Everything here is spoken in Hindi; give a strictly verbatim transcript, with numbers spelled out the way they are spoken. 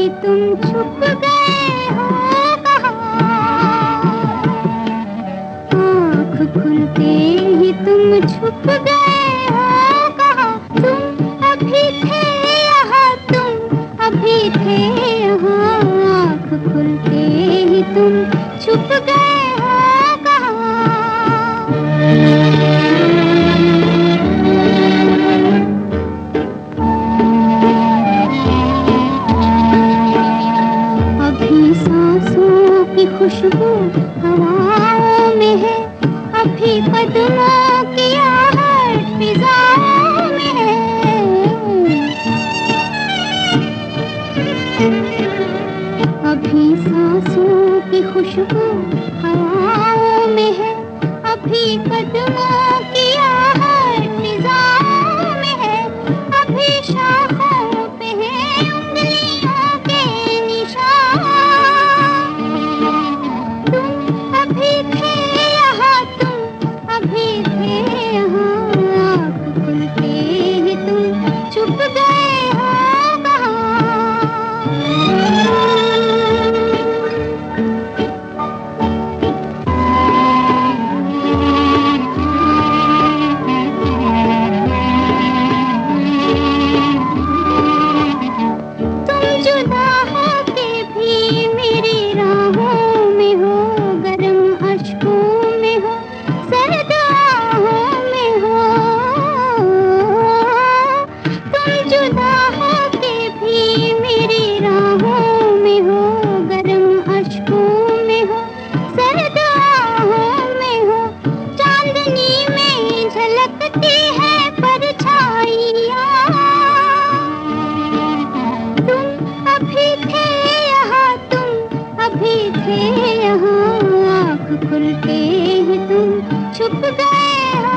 ही तुम छुप गए हो कहाँ? आँख खुलते ही तुम छुप गए हो कहाँ? तुम अभी थे यहाँ, तुम अभी थे यहाँ। आँख खुलते ही तुम छुप गए हो कहाँ? अभी सांसों की खुशबू हवाओं में है, अभी कदमों की आहट फिजाओं में है। अभी सांसों की खुशबू हवाओं में है, अभी कदमों की आहट फिजाओं में है। अभी शाखों पे है उंगलियों के निशान। तुम अभी थे यहाँ, तुम अभी थे यहाँ। आँख खुलते ही तुम छुप गए हो खुलते ही तुम छुप गए।